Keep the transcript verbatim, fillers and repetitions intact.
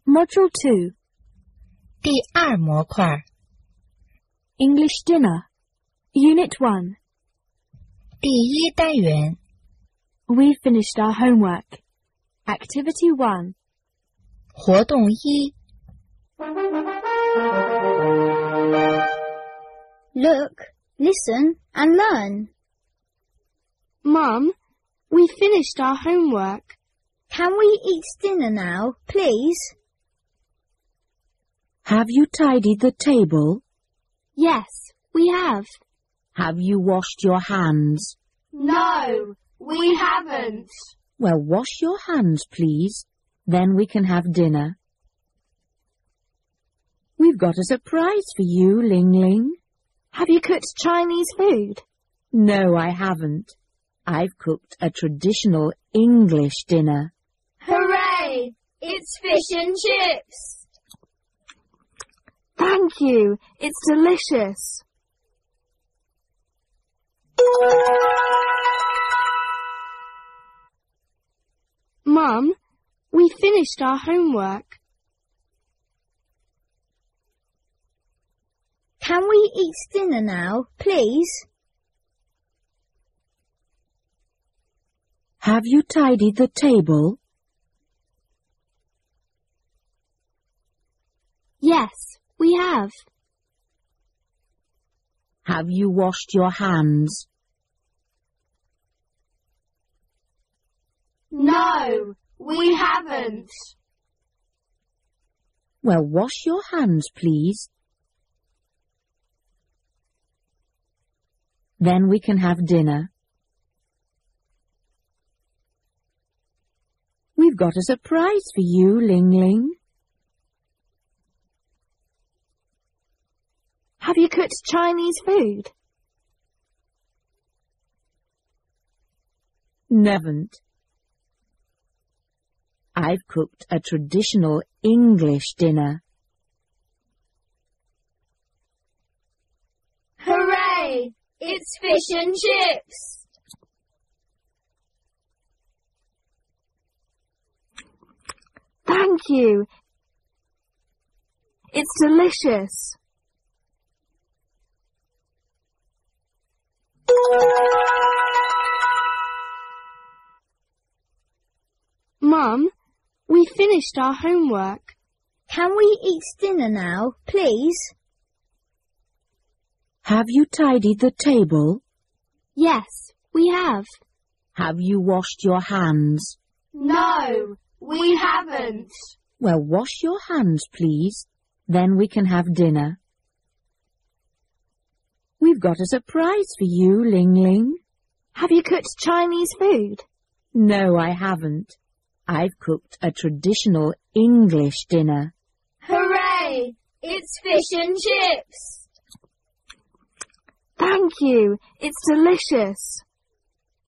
Module two. 第二模块 English Dinner. Unit one. 第一单元 We finished our homework. Activity one. 活动一 Look, listen and learn. Mum, we finished our homework. Can we eat dinner now, please? Have you tidied the table? Yes, we have. Have you washed your hands? No, we haven't. Well, wash your hands, please. Then we can have dinner. We've got a surprise for you, Ling Ling. Have you cooked Chinese food? No, I haven't. I've cooked a traditional English dinner. Hooray! It's fish and chips. Thank you. It's delicious. Mum, we finished our homework. Can we eat dinner now, please? Have you tidied the table? Yes, we have. Have you washed your hands? No, we haven't. Well, wash your hands, please. Then we can have dinner. We've got a surprise for you, Ling Ling. Have you cooked Chinese food? Never't. I've cooked a traditional English dinner. Hooray! It's fish and chips. Thank you. It's delicious. Mum, we finished our homework. Can we eat dinner now, please? Have you tidied the table? Yes, we have. Have you washed your hands? No, we haven't. Well, wash your hands, please. Then we can have dinner. We've got a surprise for you, Ling Ling. Have you cooked Chinese food? No, I haven't. I've cooked a traditional English dinner. Hooray! It's fish and chips. Thank you. It's delicious.